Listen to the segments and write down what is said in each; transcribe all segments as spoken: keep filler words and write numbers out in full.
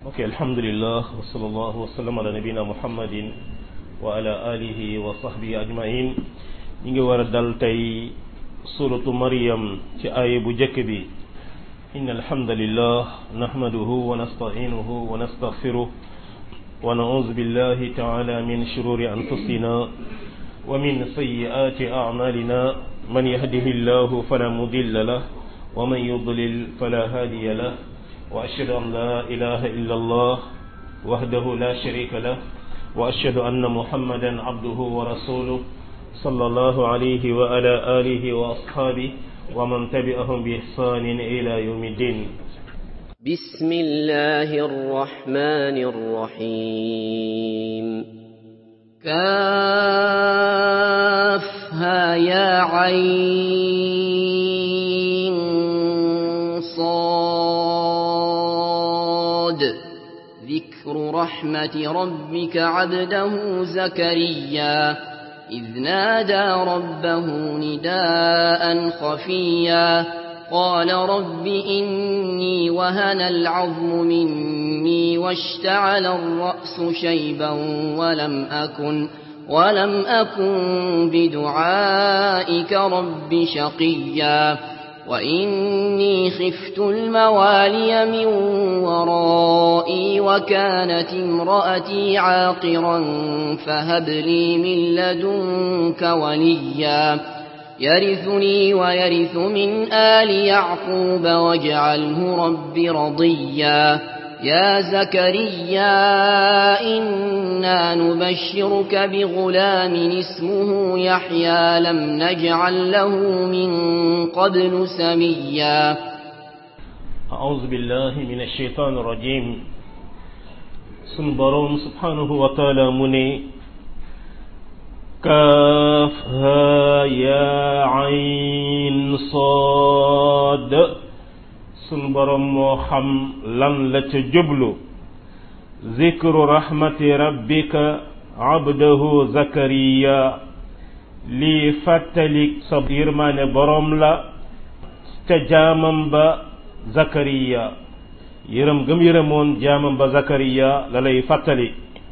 ok alhamdulillah wa sallallahu wa sallam ala nabina muhammadin wa ala alihi wa sahbihi ajmain ñi ngi war a dal tey suratu maryam ci aaya bu jëkk bi inna alhamdulillah nahmaduhu wa nasta'inuhu wa nastaghfiruh wa na'udhu billahi ta'ala min shururi anfusina wa min sayyiati a'malina man yahdihillahu fala mudilla lahu wa man yudlil fala hadiya lahu وأشهد أن لا إله إلا الله وحده لا شريك له وأشهد أن محمدا عبده ورسوله صلى الله عليه وعلى آله وأصحابه ومن تبعهم بإحسان إلى يوم الدين بسم الله الرحمن الرحيم كافها يا عين صاد ذكر رحمة ربك عبده زكريا إذ نادى ربه نداء خفيا قال رب إني وهن العظم مني واشتعل الرأس شيبا ولم أكن ولم أكن بدعائك رب شقيا وإني خفت الموالي من ورائي وكانت امرأتي عاقرا فهب لي من لدنك وليا يرثني ويرث من آل يعقوب واجعله رب رضيا يا زكريا إنا نبشرك بغلام اسمه يحيى لم نجعل له من قبل سميا أعوذ بالله من الشيطان الرجيم سنبرون سبحانه وتعالى مني كافها يا عين صاد sun borom moo xam lan la ca jublu zikru rahmati rabbika abdahu zakariya lii fàttalik sa yërmaane borom la ca jaamam ba zakariya yërëm gëm yërëmoon jaamam ba zakariya la lay fàttali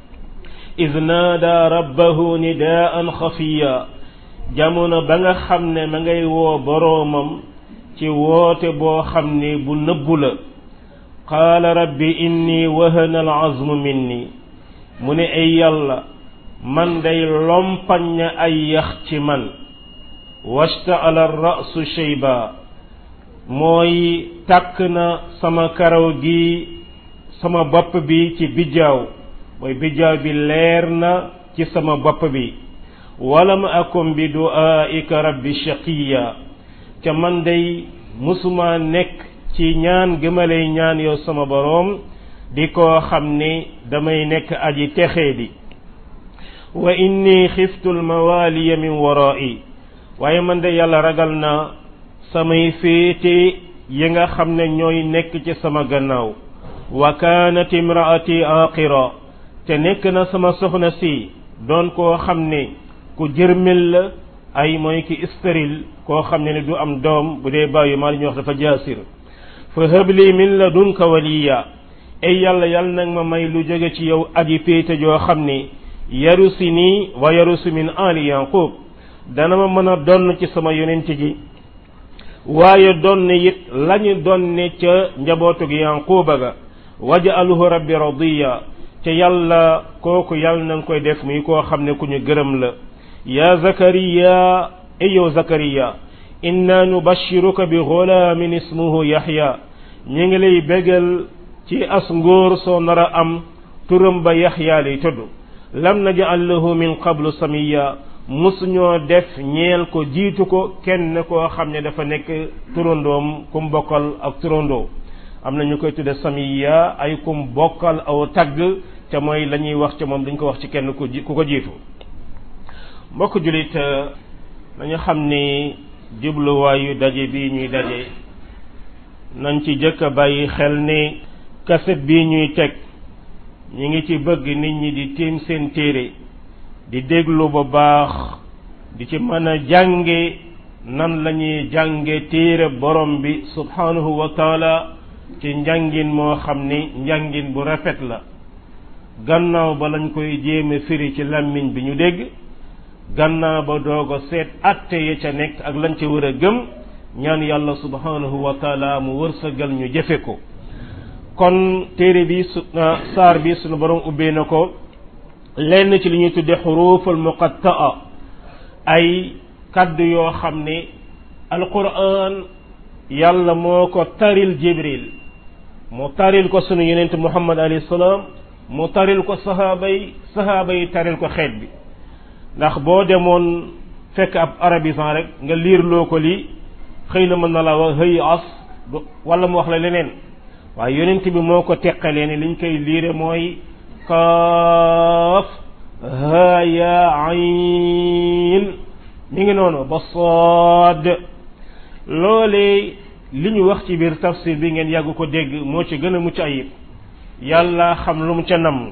iz naada rabbahu nidaan xafiya jamono ba nga xam ne ma ngay woo boroomam ci woote boo xam ne bu nëbbu la qaala rabbi inni wahana al azmu minni mu ne ay yàlla man day lompañ na ay yax ci man wasta'ala ar-ra'su shayba mooy tàkk na sama karaw gi sama bopp bi ci bijaaw mooy bijaaw bi leer na ci sama bopp bi walam akum bi du'aika rabbi shaqiya ca man day musuma nekk ci ñaan gëmalay ñaan yow sama boroom di koo xam ni damay nekk aji texee di wa inni xiftu almawaliya min wara'i waaye man de yàlla ragal na samay féete yi nga xam ne ñooy nekk ci sama gannaaw wa kaanat imraati aqira te nekk na sama soxna si doon koo xam ne ku jërmel la ay mooy ki stérile koo xam ne ne du am doom bu dee bàyyi maa li ñuy wax dafa jaasir fa habli min ladunka waliya ay yàlla yàlla nag ma may lu jóge ci yow aji péete joo xam ni yarusi nii wa yarusi min ali yaqub dana ma mën a donn ci sama yonent gi waaye donn it lañu donne ca njabootug yaquba ga waj'alhu rabbi radiya te yàlla kooku yàlla na nga koy def muy koo xam ne ku ñu gërëm la ya zakariya ayow zakariya inna nubashiruka bi ghulamin ismuhu yahya ñi ngi lay bégal ci as ngóor soo nar a am turam ba yahya lay tudd lam naj'al lahu min qablu samiya musuñoo def ñeel ko jiitu ko kenn koo xam ne dafa nekk turandoom kum bokkal ak turandoo am na ñu koy tudde samiya ay kum bokkal aw tagg te mooy la ñuy wax ci moom duñ ko wax ci kenn ku ku ko jiitu mbokk julit nañu xam ni jubluwaayu daje bi ñuy daje nañ ci jëkk a bàyyi xel ni kaset bi ñuy teg ñi ngi ci bëgg nit ñi di tiim seen téere di déglu bu baax di ci mën a jànge nan lañuy jànge téere borom bi subhanahu wa taala ci njàngin moo xam ni njàngin bu rafet la gannaaw ba lañ koy jéeme firi ci làmmiñ bi ñu dégg gannaaw ba doogo seet atte ya ca nekk ak lañ ca war a gëm ñaan yàlla subhanahu wa taala mu wërsëgal ñu jëfe ko kon téere bi su saar bi sunu borom ubbee na ko lenn ci li ñuy tudde xuruful muqattaa ay kaddu yoo xam ne alquran yàlla moo ko taril jibril mu taril ko sunu yonent muhammad alayhi salaam mu taril ko sahaaba yi sahaaba yi taril ko xeet bi ndax boo demoon fekk ab arabisant rek nga liir loo ko lii xëy na mën na la wax hëy as wala mu wax la leneen waaye yonent bi moo ko teqalee ne liñ koy liire mooy kaaf haa yaa ayn mi ngi noonu ba saad loolee li ñu wax ci biir tafsir bi ngeen yàgg ko dégg moo ci gën a mucc ayib yàlla xam lu mu ca nam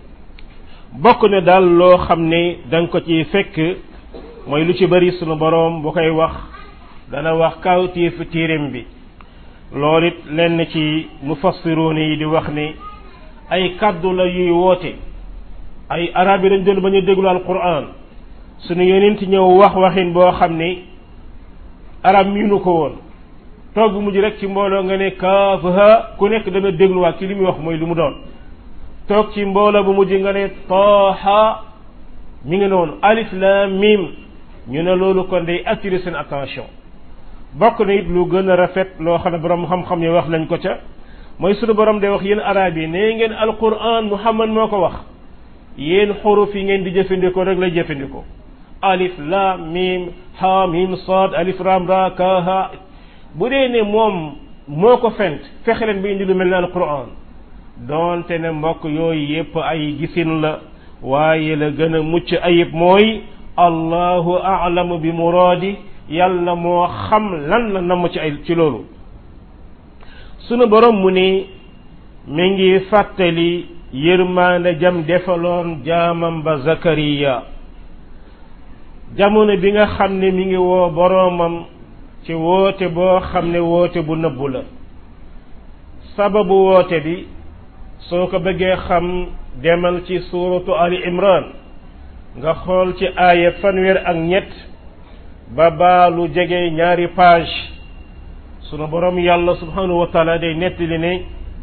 bokk na daal loo xam ne danga ko ci fekk mooy lu ci bari sunu boroom bu koy wax dana wax kawtéefu téereem bi loolu it lenn ci mufassiroon yi di wax ne ay kaddu la yuy woote ay arab yi dañ doon bañ a déglu alquran sunu yonent ñëw wax waxin boo xam ne arab miinu ko woon toog bu mujj rek ci mbooloo nga ne kaaf ha ku nekk dana dégluwaat ci li muy wax mooy lu mu doon toog ci mbooloo bu mujj nga ne taaha mi ngi noonu alif lam mim ñu ne loolu kon day attirer seen attention bokk na it lu gën a rafet loo xam ne borom xam-xam yi wax nañ ko ca mooy sunu borom day wax yéen arab yi nee ngeen alquran muhammad moo ko wax yéen xuruf yi ngeen di jëfandikoo rek lay jëfandikoo alif lam mim ha mim sad alif ram ra ka ha bu dee ne moom moo ko fent fexe leen bi indi lu mel ne alquran doonte ne mbokk yooyu yépp ay gisin la waaye la gën a mucc ayib mooy allahu a'lamu bi muraadi yàlla moo xam lan la namm ci ay ci loolu sunu borom mu ni mi ngi fàttali yërmaande jam defaloon jaamam ba Zakariya jamono bi nga xam ne mi ngi woo boroomam ci woote boo xam ne woote bu nëbbu la sababu woote bi soo ko bëggee xam demal ci suuratu Ali Imran nga xool ci aaya fanweer ak ñett ba baalu jege ñaari page sunu borom yàlla subhanahu wa taala day nettali ne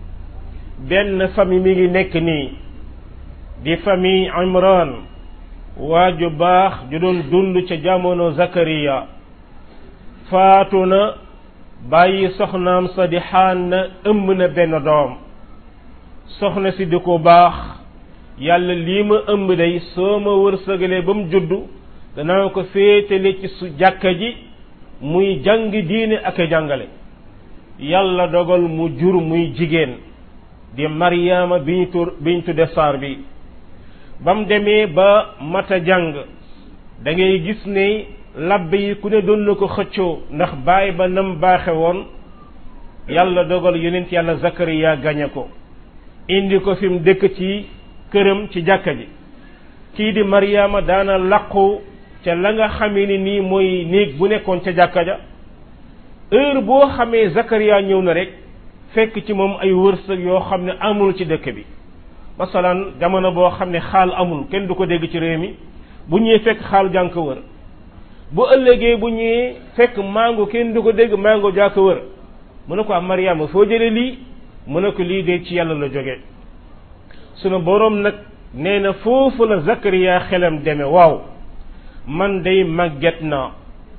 benn famille mi ngi nekk nii di famille Imran waa ju baax ju doon dund ca jamono Zakariya faatu na bàyyi soxnaam sa di Xaanna ëmb na benn doom soxna si di ko baax yàlla lii ma ëmb day soo ma wërsëgalee ba mu juddu danaa ko féetale ci su jàkka ji muy jàng diine ak a jàngale yàlla dogal mu jur muy jigéen di Maryaama bi ñu tur bi ñu tudde saar bi ba mu demee ba mata jàng da ngay gis ne labbe yi ku ne doon na ko xëccoo ndax baay ba nam baaxe woon yàlla dogal yonent yàlla Zakariya gañe ko indi ko fi mu dëkk ci këram ci jàkka ji kii di Maryaama daana làqu ca la nga xamee ni nii mooy néeg bu nekkoon ca jàkka ja heure boo xamee Zakariya ñëw na rek fekk ci moom ay wërsëg yoo xam ne amul ci dëkk bi masalan jamono boo xam ne xaal amul kenn du ko dégg ci réew mi bu ñëwee fekk xaal jàng ko wër bu ëllëgee bu ñëwee fekk mango kenn du ko dégg mango jaa ko wër mu ne ko am Maryaama foo jëlee lii mu ne ko lii de ci yàlla la jóge sunu boroom nag nee na foofu la Zakariya xelam deme waaw man day màgget naa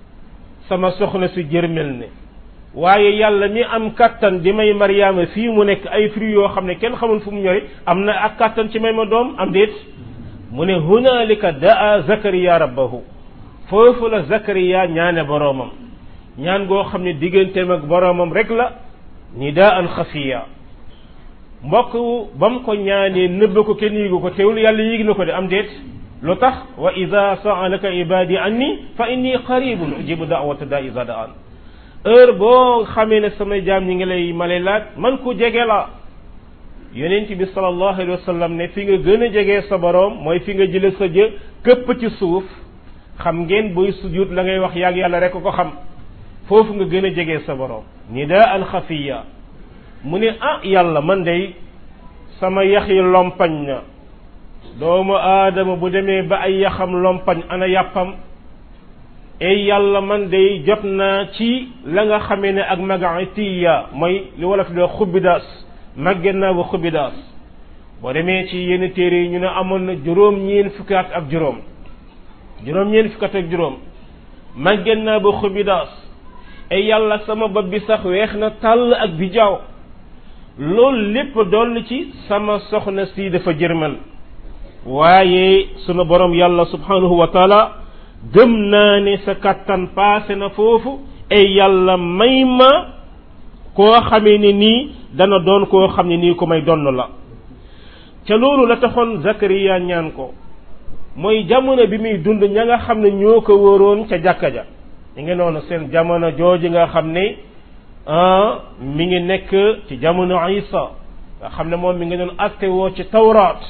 sama soxna si jërmel ne waaye yàlla mi am kattan di may Maryaama fii mu nekk ay fruits yoo xam ne kenn xamul fu mu ñori am na ak kattan ci may ma doom am déet mu ne hunaalika daa Zakariya rabbahu foofu la Zakariya ñaane boroomam ñaan goo xam ne digganteem ak boroomam rek la nidaan xafiya mbokk ba mu ko ñaanee nëbb ko kenn yéegu ko teewul yàlla yéeg na ko de am déet lu tax wa ida saalaka ibadi anni fa inni qaribun ujibu da'wata da iza da'an heure boo xamee ne samay jaam ñi ngi lay ma lay laaj man ku jege la yonent bi sallallahu alayhi wa sallam ne fi nga gën a jege sa boroom mooy fi nga jële sa jë këpp ci suuf xam ngeen buy sujud la ngay wax yàgg yàlla rek ko xam foofu nga gën a jege sa boroom nidaan xafiya mu ne ah yàlla man day sama yax yi lompañ na doomu aadama bu demee ba ay yaxam lompañ ana yàppam ey yàlla man day jot naa ci la nga xamee ne ak magaatiya mooy li wolof di xubidaas màgget naa ba xubidaas boo demee ci yenn téere yi ñu ne amoon na juróom ñeen fukki at ak juróom juróom ñeen fukki at ak juróom màgget naa ba xubidaas ey yàlla sama bopp bi sax weex na tàll ak bi jaaw loolu lépp doll ci sama soxna si dafa jërmal waaye sunu borom yàlla subhanahu wa taala gëm naa ne sa kattan paase na foofu ay yàlla may ma koo xamee ne nii dana doon koo xam ne nii ko may donn la ca loolu la taxoon Zakariya ñaan ko mooy jamono bi muy dund ña nga xam ne ñoo ko wóoroon ca jàkka ja ñu ngi noonu seen jamono jooju nga xam ne ah mi ngi nekk ci jamono Isa nga xam ne moom mi ngi doon atte woo ci tawraat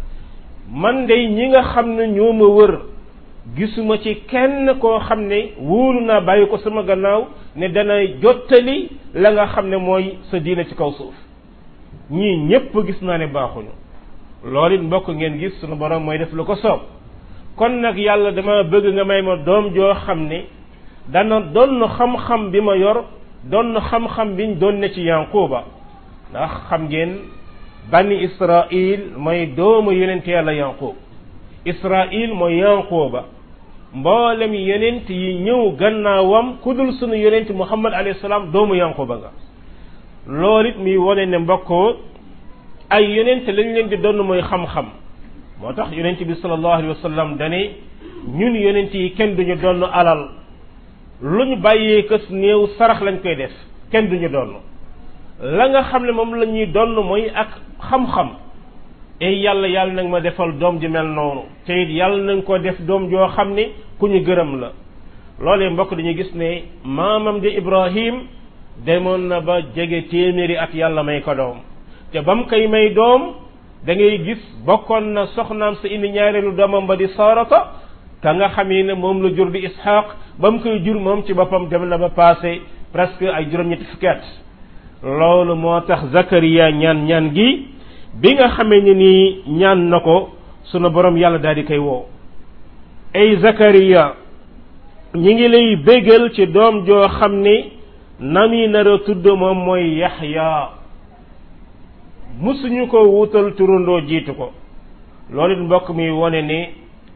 man de ñi nga xam ne ñoo ma wër gisuma ci kenn koo xam ne wóolu naa bàyyi ko sama gannaaw ne dana jottali la nga xam ne mooy sa diina ci kaw suuf ñii ñépp gis naa ne baaxuñu loolu it mbokk ngeen gis sunu borom mooy def lu ko soob kon nag yàlla dama bëgg nga may ma doom joo xam ne dana doon xam-xam bi ma yor doon xam-xam biñ doon ne ci Yanquba ndax xam ngeen bani Israil mooy doomu yonent yàlla Yanqub Israil mooy Yanquba mboolem yonent yi ñëw gannaawam ku dul sunu yonent Muhammad alayhi salaam doomu Yanquba nga loolu it muy wone ne mbokkoo ay yonent lañ leen di doon mooy xam-xam moo tax yonent bi sallallahu alayhi wa sallam dane ñun yonent yi kenn duñu doon alal lu ñu bàyyee kës néew sarax lañ koy def kenn duñu doon la nga xam ne moom la ñuy doon mooy ak xam-xam ey yàlla yàlla nag ma defal doom ji mel noonu te it yàlla nañ ko def doom joo xam ne ku ñu gërëm la loolee mbokk dañuy gis ne maamam di Ibrahim demoon na ba jege téeméeri at yàlla may ko doom te ba mu koy may doom da ngay gis bokkoon na soxnaam sa indi ñaareelu doomam ba di Saarata ka nga xamee ne moom la jur di Ishaq ba mu koy jur moom ci boppam dem na ba passé presque ay juróom-ñetti fukki at loolu moo tax Zakariya ñaan ñaan gi bi nga xamee ne nii ñaan na ko sunu borom yàlla daal di koy woo ay Zakariya ñi ngi lay bégal ci doom joo xam ne nami nar a tudd moom mooy Yaxya musuñu ko wutal turandoo jiitu ko loolu it mbokk mi wone ne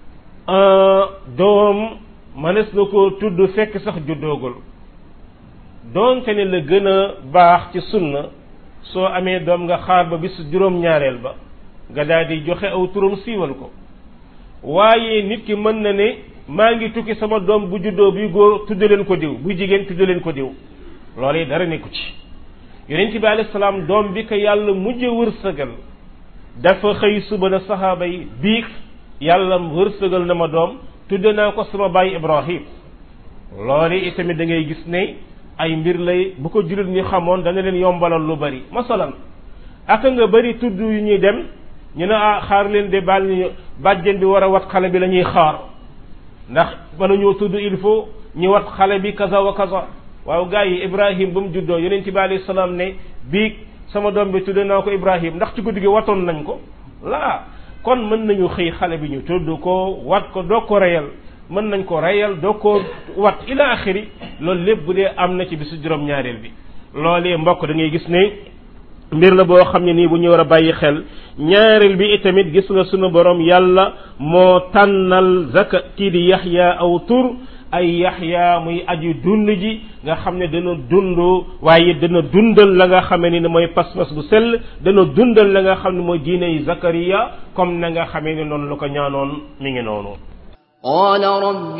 doom mënees na ko tudd fekk sax juddoogul doonte ne la gën a baax ci sunna soo amee doom nga xaar ba bis juróom-ñaareel ba nga daal di joxe aw turam siiwal ko waaye nit ki mën na ne maa ngi tukki sama doom bu juddoo buy góor tudd leen ko diw buy jigéen tudd leen ko diw loolu dara nekku ci yonent bi alayhi salaam doom bi ko yàlla mujj wërsëgal dafa xëy suba na saxaaba yi biig yàlla wërsëgal na ma doom tudde naa ko sama baay Ibrahim loolu itamit da ngay gis ne ay mbir lay bu ko jullit ñi xamoon dana leen yombalal lu bari masalan aka nga bari tudd yu ñuy dem ñu ne ah xaar leen de baal ñu bàjjen bi war a wat xale bi la ñuy xaar ndax bala ñoo tudd il faut ñu wat xale bi kaza wa kaza waaw gars yi Ibrahim ba mu juddoo yonent bi alayhi salaam ne biig sama doom bi tudde naa ko Ibrahim ndax ci guddi gi watoon nañ ko laa kon mën nañu xëy xale bi ñu tudd ko wat ko doo ko reyal mën nañ ko reyal doo ko wat ila axiri loolu lépp bu dee am na ci bisu juróom-ñaareel bi loolee mbokk da ngay gis ne mbir la boo xam ne nii bu ñu war a bàyyi xel ñaareel bi itamit gis nga sunu borom yàlla moo tànnal zaka kii di Yaxya aw tur ay Yaxya muy aji dund ji nga xam ne dana dund waaye dana dundal la nga xamee ni ne mooy pas-pas bu sell dana dundal la nga xam ne mooy diiney Zakariya comme na nga xamee ne noonu la ko ñaanoon mi ngi noonu قال رب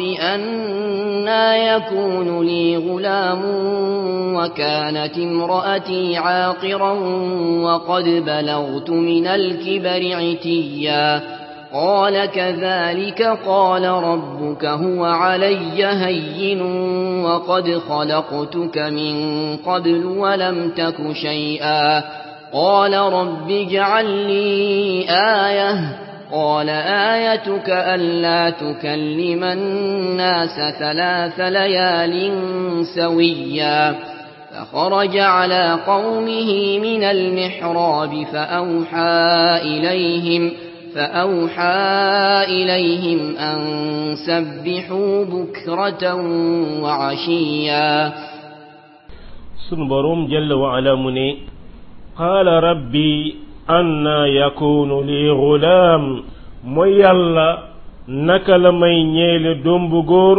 أنا يكون لي غلام وكانت امرأتي عاقرا وقد بلغت من الكبر عتيا قال كذلك قال ربك هو علي هين وقد خلقتك من قبل ولم تك شيئا قال رب اجعل لي آية قال آيتك ألا تكلم الناس ثلاث ليال سويا فخرج على قومه من المحراب فأوحى إليهم فأوحى إليهم أن سبحوا بكرة وعشيا سنبرم جل وعلا مني قال ربي أنا يكون لي غلام ميلا نكل مينيل دمبغور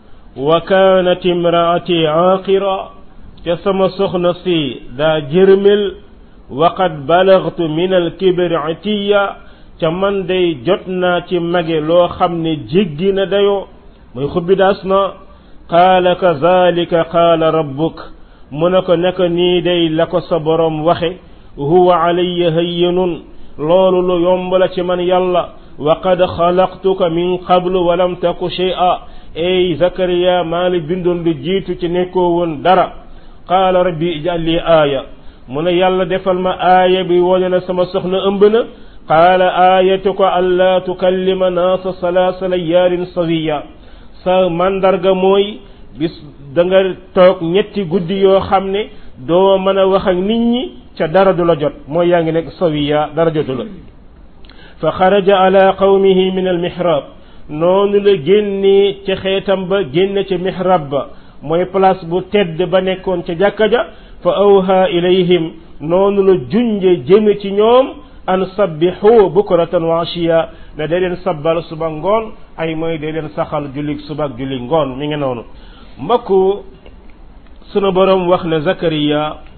وكانت امرأتي عاقرة كسما سخنسي دا جرمل وقد بلغت من الكبر عتيا كمان دي جتنا تي ماغي لو خامني جيغينا دايو موي خوبي داسنا قال كذلك قال ربك منكو نك ني داي لاكو سا بروم واخي هو علي هين لولو لو يومبلا تي من يالا وقد خلقتك من قبل ولم تك شيئا اي زكريا مالي بندون دي جيتو تي نيكو وون دارا قال ربي اجعل لي آية من يالا ديفال ما آية بي ووننا سما سخنا امبنا قال آيتك ألا تكلم ناس ثلاث ليال سويا sa mandarga moy bis da nga tok ñetti guddi yo xamne do mëna wax ak nit ñi ca dara du la jot moy yaangi nek sawiya dara jotu la fa kharaja ala qawmihi min al mihrab nonu la genni ci xetam ba genn ci mihrab ba moy place bu tedd ba nekkon ci jakka ja fa awha ilayhim nonu la junje jeme ci ñoom an sabbihu bukratan wa ashiya na day leen sabbal suba ngoon ay mooy day leen saxal julik suba ak juli ngoon mi ngi noonu mbokku sunu borom wax ne Zakariya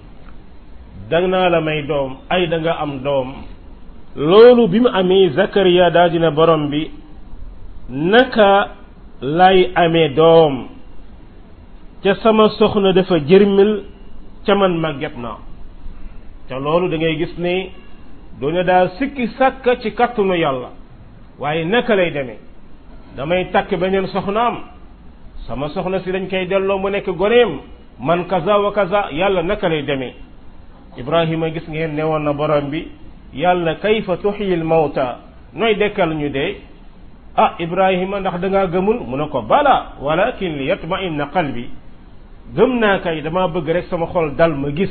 dang naa la may doom ay da nga am doom loolu bi mu amee Zakariya daa dina borom bi naka lay amee doom ca sama soxna dafa jërmil ca man màgget naa ca loolu da ngay gis ne doona daa sikki sàkka ci kattanu yàlla waaye naka lay demee damay takk beneen soxnaam sama soxna si dañ koy delloo mu nekk goneem man kaza wa kaza yàlla naka lay demee Ibrahima gis ngeen ne woon na borom bi yàlla kayfa tuhyil mawta nooy dekkal ñu dee ah Ibrahima ndax da ngaa gëmul mu ne ko bala walakin li yatma'inna qalbi gëm naa kay dama bëgg rek sama xol dal ma gis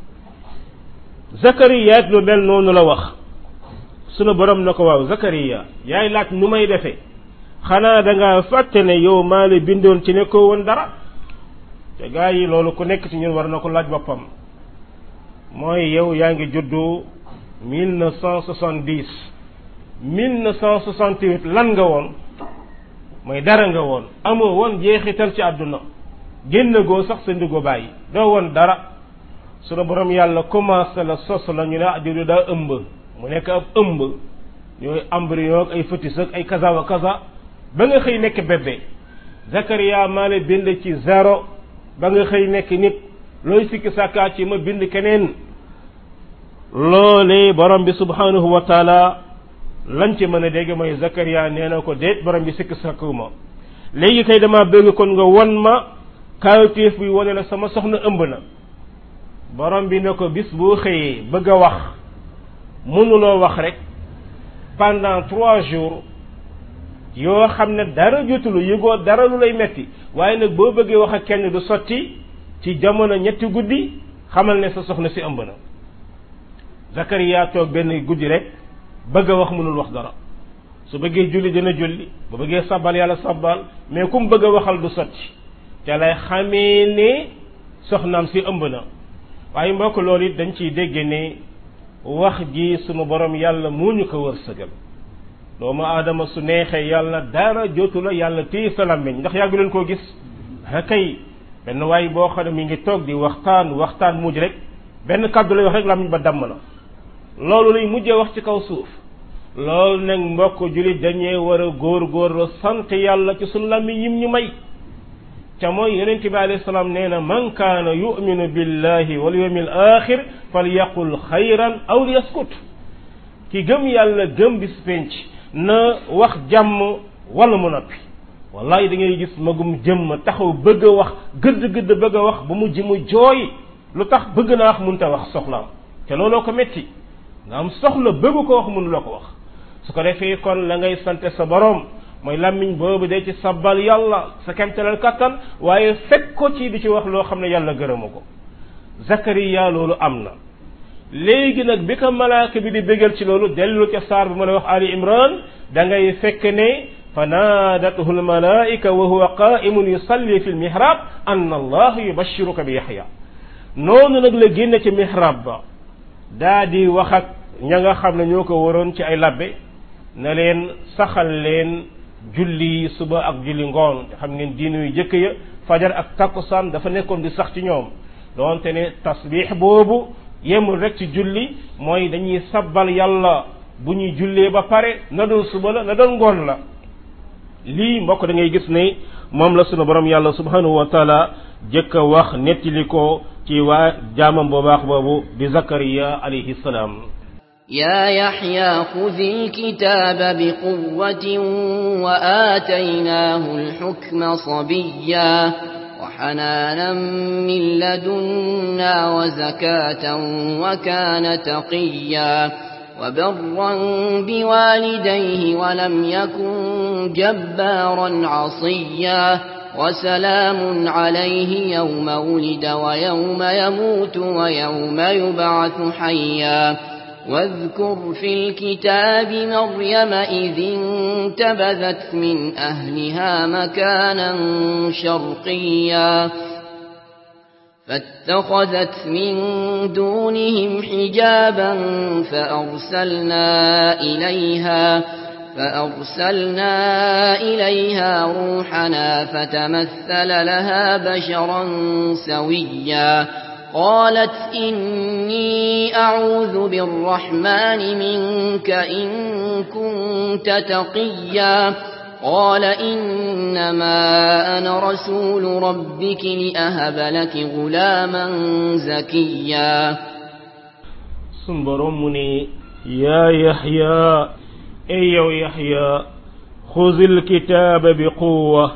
Zakariya lu mel noonu la wax sunu borom na ko waaw Zakariya yaay laaj nu may defee xanaa da nga fàtte ne yow maa la bindoon ci nekkoo woon dara te gaa yi loolu ku nekk ci ñun war na ko laaj boppam mooy yow yaa ngi juddu mille neuf cent soixante-dix mille neuf cent soixante-huit lan nga woon mooy dara nga woon amoo woon jeexital ci àdduna génn goo sax sa ndigo bàyyi doo woon dara sunu borom yàlla commencé la sos la ñu ne ajuru daa ëmb mu nekk ab ëmb ñooy embryon ak ay fœtus ak ay kaza wa kaza ba nga xëy nekk bébé Zakariya maa la bind ci zéro ba nga xëy nekk nit looy sikki sàkkaa ci ma bind keneen loolee borom bi subhanahu wa taala lañ ci mën a dégg mooy Zakariya nee na ko déet borom bi sikki sàkkuma léegi kay dama bëgg kon nga won ma kaawteef bi wane la sama soxna ëmb na borom bi ne ko bis boo xëyee bëgg a wax mënuloo wax rek pendant trois jours yoo xam ne dara jotulu yëgoo dara lu lay metti waaye nag boo bëggee wax ak kenn du sotti ci jamono ñetti guddi xamal ne sa soxna si ëmb na Zakariya toog benn guddi rek bëgg a wax mënul wax dara su bëggee julli dina julli bu bëggee sabbal yàlla sabbal mais kum bëgg a waxal du sotti te lay xamee ne soxnaam si ëmb na waaye mbokk loolu it dañ ciy dégg ne wax ji sunu borom yàlla moo ñu ko wërsëgal doomu aadama su neexee yàlla dara jotu la yàlla téye sa làmmiñ ndax yàggu leen koo gis ha kay benn waay boo xam ne mi ngi toog di waxtaan waxtaan mujj rek benn kàddu lay wax rek làmmiñ ba damm na loolu lay mujjee wax ci kaw suuf loolu nag mbokk jullit dañee war a góor-góorlu sant yàlla ci sunu làmmiñ yim ñu may ca mooy yonent bi alayhi salaam nee na man kaana yuminu billahi wal yawmil axir falyaqul xayran aw liyaskut ki gëm yàlla gëm bis penc na wax jàmm wala mu noppi wallahi da ngay gis magum jëmm taxaw bëgg a wax gëdd gëdd bëgg a wax ba mu ji mu jooy lu tax bëgg naa wax mënta wax soxlaam te looloo ko metti nga am soxla bëgg ko wax mënu la ko wax su ko defee kon la ngay sante sa borom mooy làmmiñ boobu day ci sabbal yàlla sa kemtalal kattan waaye fekk ko ci di ci wax loo xam ne yàlla gërëmu ko Zakariya loolu am na léegi nag bi ko malaaka bi di bégal ci loolu dellu ca saar bi ma la wax Ali Imran da ngay fekk ne fa naadatuhu almalaika wa huwa qaimun yusalli fi lmihrab anna allah yubashiruka bi Yaxya noonu nag la génne ci mihrab ba daa di wax ak ña nga xam ne ñoo ko waroon ci ay labbe na leen saxal leen julli suba ak julli ngoon xam ngeen diinu yu jëkk ya fajar ak takkusaan dafa nekkoon di sax ci ñoom doonte ne tasbix boobu yemul rek ci julli mooy dañuy sabbal yàlla bu ñuy jullee ba pare na doon suba la na doon ngoon la lii mbokk da ngay gis ne moom la sunu borom yàlla subhanahu wa taala jëkk a wax nettali ko ci waa jaamam bu baax boobu di Zakariya alayhi salaam يا يحيى خذ الكتاب بقوة وآتيناه الحكم صبيا وحنانا من لدنا وزكاة وكان تقيا وبرا بوالديه ولم يكن جبارا عصيا وسلام عليه يوم ولد ويوم يموت ويوم يبعث حيا واذكر في الكتاب مريم إذ انتبذت من أهلها مكانا شرقيا فاتخذت من دونهم حجابا فأرسلنا إليها فأرسلنا إليها روحنا فتمثل لها بشرا سويا قالت إني أعوذ بالرحمن منك إن كنت تقيا قال إنما أنا رسول ربك لأهب لك غلاما زكيا سنبرمني يا يحيى أيو يحيى خذ الكتاب بقوة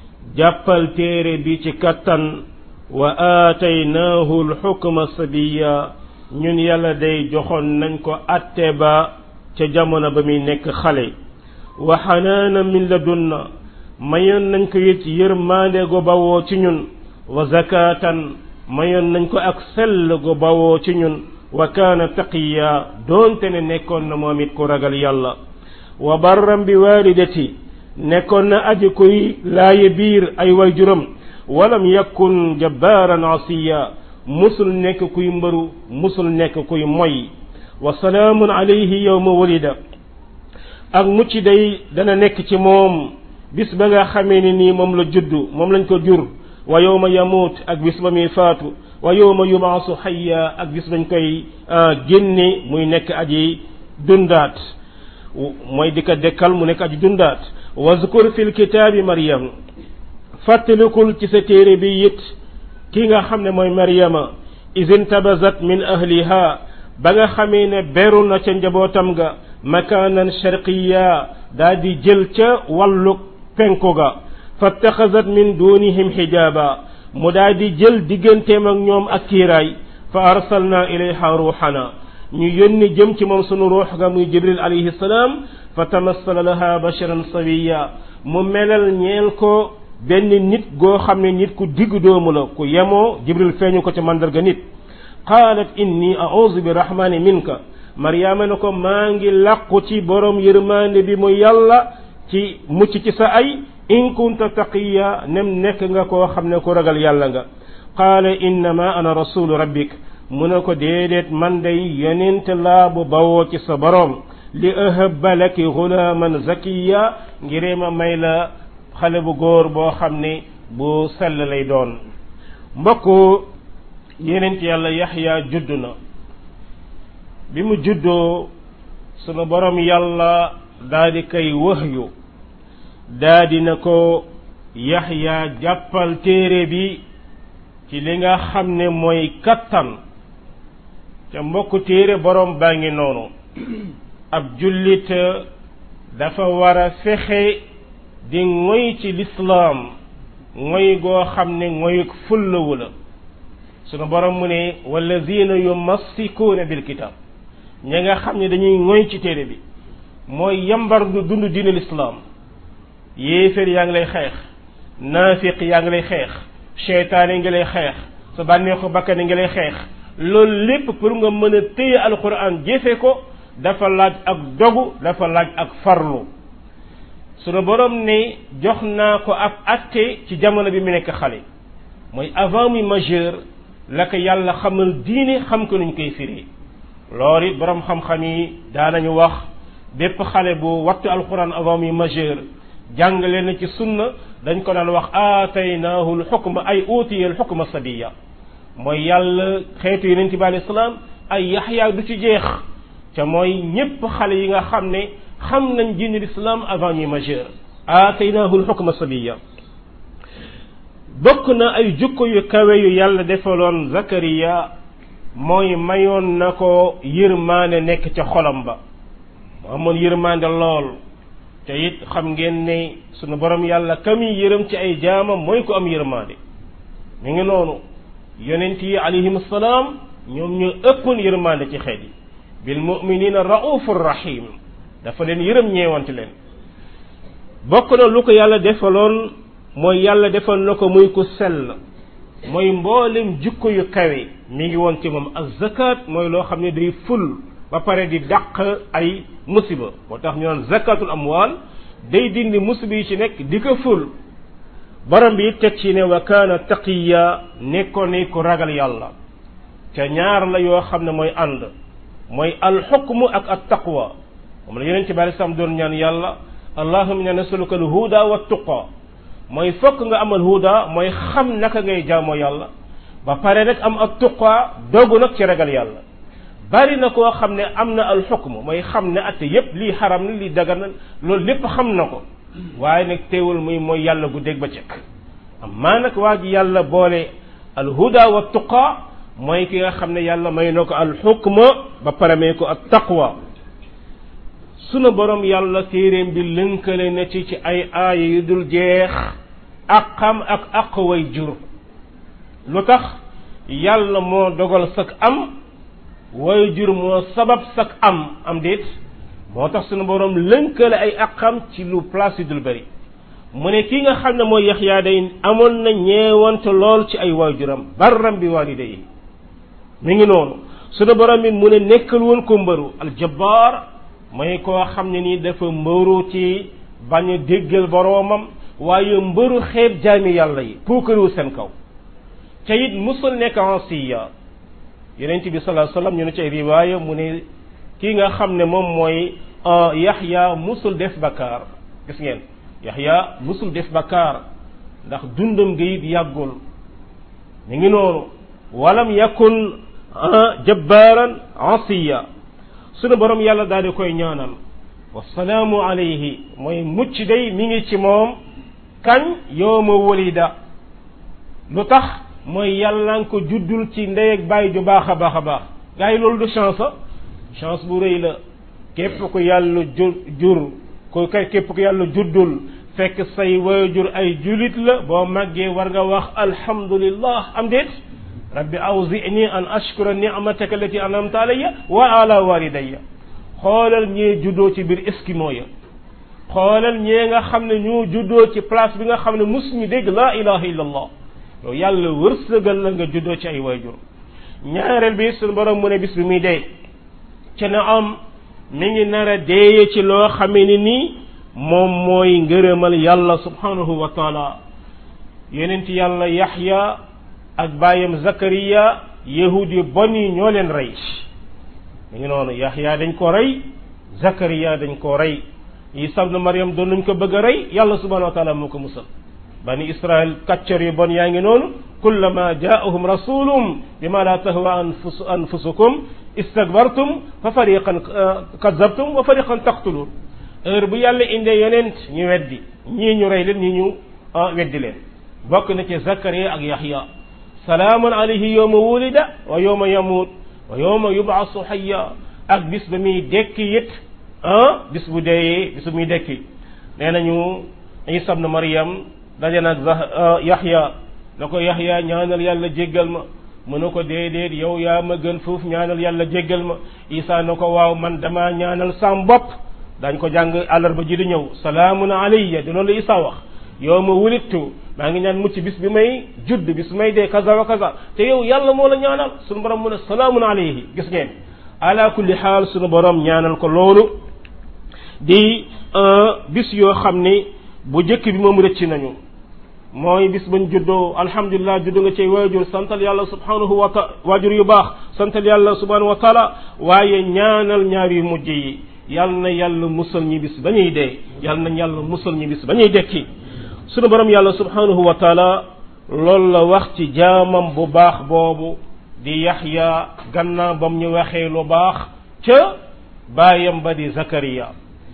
جبل تيري بيتكتن wa aataynaahu alxukma sabiya ñun yàlla day joxoon nañ ko atte ba ca jamono ba muy nekk xale wa xanaana min ladunna mayoon nañ ko it yërmaande gu bawoo ci ñun wa zakatan mayoon nañ ko ak sell gu bawoo ci ñun wa kaana taqiya doonte ne nekkoon na moom it ku ragal yàlla wa barram bi walidati nekkoon na aji kuy laaye biir ay waajuram walam yakun jabbaran asiya musul nekk kuy mbëru musul nekk kuy moy wa salaamun alayhi yawma wulida ak mucc day dana nekk ci moom bis ba nga xamee ni nii moom la juddu moom lañ ko jur wa yawma yamut ak bis ba muy faatu wa yawma yubaasu hayya ak bis bañ koy génne muy nekk aji dundaat mooy di ko dekkal mu nekk aji dundaat wazkur fil kitaabi maryam fàttalikul ci sa téere bi it ki nga xam ne mooy maryama izin tabazat min ahliha ba nga xamee ne beru na ca njabootam ga makaanan sharqiya daa di jël ca wàllu penku ga fattaxazat min dunihim xijaaba mu daa di jël digganteem ak ñoom ak kiiraay fa arsalna ilayha ruuxana ñu yónni jëm ci moom sunu ruux ga muy jibril alayhi salaam fa tamassala laha basharan sawiya mu melal ñeel ko benn nit goo xam ne nit ku digg doomu la ku yemoo jibril feeñu ko ci mandarga nit qaalat inni a'udhu bi rahmani minka maryama ne ko maa ngi làqu ci borom yërmande bi mu yàlla ci mucc ci sa ay in kunta taqiya nem nekk nga koo xam ne ku ragal yàlla nga qaala innama ana rasulu rabbik mu ne ko déedéet man day yonent laa bu bawoo ci sa borom li ahabba laki ghulaman zakiya ngiree ma may la xale bu góor boo xam ne bu sell lay doon mbokk yonent yàlla yaxya juddu na bi mu juddoo sunu borom yàlla daa di koy wahyu daa di na ko yaxya jàppal téere bi ci li nga xam ne mooy kattan ca mbokk téere borom baa ngi noonu ab jullit dafa war a fexe di ngoy ci lislaam ngoy goo xam ne ngoyuk fullawu la sunu borom mu ne wallazina yumassikuuna bil kitab ñi nga xam ne dañuy ngoy ci téere bi mooy yambar du dund diine lislaam yéeféer yaa ngi lay xeex naafiq yaa ngi lay xeex seytaane ngi lay xeex sa bànneexu bakkan ngi lay xeex loolu lépp pour nga mën a téye alquran jëfe ko dafa laaj ak dogu dafa laaj ak farlu sunu borom ne jox naa ko ab atte ci jamono bi mu nekk xale mooy avant muy majeur la ko yàlla xamal diine xam ko nuñ koy firi loolu it borom xam-xam yi daanañu wax bépp xale bu wattu alquran avant muy majeur jàngale na ci sunna dañ ko daan wax aataynaahu alxukma ay uutiya alxukma sabiya mooy yàlla xeetu yonent bi alayhi salaam ay yaxya du ci jeex ca mooy ñépp xale yi nga xam ne xam nañ diine l'islam avant ñuy majeur aataynaahu alxukma sabiya bokk na ay jukko yu kawe yu yàlla defaloon Zakariya mooy mayoon na ko yërmaande nekk ca xolam ba mu amoon yërmaande lool te it xam ngeen ne sunu borom yàlla kam yi yërëm ci ay jaamam mooy ko am yërmaande mi ngi noonu yonent yi alayhim salaam ñoom ñu ëppoon yërmaande ci xeet yi bil muminina raufur rahim dafa leen yërëm ñeewante leen bokk na lu ko yàlla defaloon mooy yàlla defal na ko muy ku sell mooy mboolem jukko yu kawe mi ngi woon ci moom az-zakat mooy loo xam ne day ful ba pare di dàq ay musiba moo tax ñu naan zakatul amwal day dindi musiba yi ci nekk di ko ful borom bi teg ci ne wa kaana taqiya nekkoon ne ku ragal yàlla ca ñaar la yoo xam ne mooy ànd mooy alxukmu ak at taqwa moom la yeneen ci bari sam doon ñaan yàlla allahumma inna nas'aluka al huda wa tuqa mooy fokk nga amal huda mooy xam naka ngay jaamoo yàlla ba pare rek am at tuqa dogu nag ci ragal yàlla bari na koo xam ne am na al xukm mooy xam ne atte yépp lii xaram na lii dagan na loolu lépp xam na ko waaye nag teewul muy mooy yàlla gu dégg ba cëkk amaa nag waa ji yàlla boole al huda wa tuqa mooy ki nga xam ne yàlla may na ko al xukma ba pare may ko at taqwa sunu borom yàlla téeréem bi lënkale na ci ci ay aaya yu dul jeex ak xam ak ak way jur lu tax yàlla moo dogal sak am way jur moo sabab sak am am déet moo tax sunu borom lënkale ay aqam ci lu place yu dul bëri mu ne ki nga xam ne mooy Yaxya day amoon na ñeewante lool ci ay waajuram barram bi waalidayhi mi ngi noonu sunu borom bi mu ne nekkal woon ko mbëru aljabbaar mooy koo xam ne nii dafa mbëru ci bañ a déggal boroomam waaye mbëru xeeb jaami yàlla yi puukaru seen kaw ca it musul nekk ansiya yonent bi sallallahu alayhi wasallam ñu ne ci ay riwaaya mu ne kii nga xam ne moom mooy Yaxya musul def bakkaar gis ngeen Yaxya musul def bakkaar ndax dundam gi it yàggul mi ngi noonu walam yakun jabbaaran asiya sunu borom yàlla daal di koy ñaanal wasalaamu alayhi mooy mucc day mi ngi ci moom kañ yawma wulida lu tax mooy yàlla nga ko juddul ci ndey ak bàyyi ju baax a baax a baax gars yi loolu du chance a chance bu rëy la képp ku yàlla jur jur ko kay képp ku yàlla juddul fekk say waajur ay julit la boo màggee war nga wax alhamdulillah am déet rabbi awzi'ni an ashkura ni'mataka allati an'amta alayya wa ala walidayya xoolal ñee juddoo ci biir eskimo ya xoolal ñee nga xam ne ñoo juddoo ci place bi nga xam ne musuñu dégg la ilaha illallah yow yàlla wërsëgal la nga juddoo ci ay waajur ñaareel bi suñu borom mu ne bis bi muy dee ca na am mi ngi nar a deeye ci loo xamee ni nii moom mooy ngërëmal yàlla subhanahu wa taala yonent yàlla Yaxya ak baayam Zakariya yahud yu bon yi ñoo leen rey mi ngi noonu Yaxya dañ ko rey Zakariya dañ ko rey Isa ibn Maryam doon nañ ko bëgg a rey yàlla subhanahu wa taala moo ko musal bani Israël kàccor yu bon yaa ngi noonu kullama jaahum rasulum bima la tahwa anfus anfusukum istakbartum fa fariqan kadzabtum wa fariqan taqtulun heure bu yàlla indee yonent ñu weddi ñii ñu rey leen ñii ñu weddi leen bokk na ci Zakariya ak Yaxya salaamun alayhi yawma wulida wa yawma yamut wa yawma yub'asu hayya ak bis ba muy dekki it ah bis bu deeyee bis bu muy dekki nee nañu Isa ibn Maryam daje nag Yaxya na ko Yaxya ñaanal yàlla jéggal ma mu ne ko déedéet yow yaa ma gën foofu ñaanal yàlla jéggal ma Isa na ko waaw man damaa ñaanal sam bopp dañ ko jàng àllarba ji di ñëw salaamun alayya di loolu Isa wax yow ma wulittu maa ngi ñaan mucc bis bi may judd bis bi may dee kaza wa kaza te yow yàlla moo la ñaanal sunu borom mu ne salaamun alayhi gis ngeen ala kulli xaal sunu borom ñaanal ko loolu di bis yoo xam ne bu jëkk bi moom rëcc nañu mooy bis bañ juddoo alhamdulilah judd nga cay waajur santal yàlla subhanahu wa taala waajur yu baax santal yàlla subhanahu wa taala waaye ñaanal ñaar yu mujj yi yal na yàlla musal ñi bis ba ñuy dee yal na yàlla musal ñi bis ba ñuy dekki sunu borom yàlla subhanahu wa taala loolu la wax ci jaamam bu baax boobu di yaxya gannaaw bam ñu waxee lu baax ca baayam ba di zakariya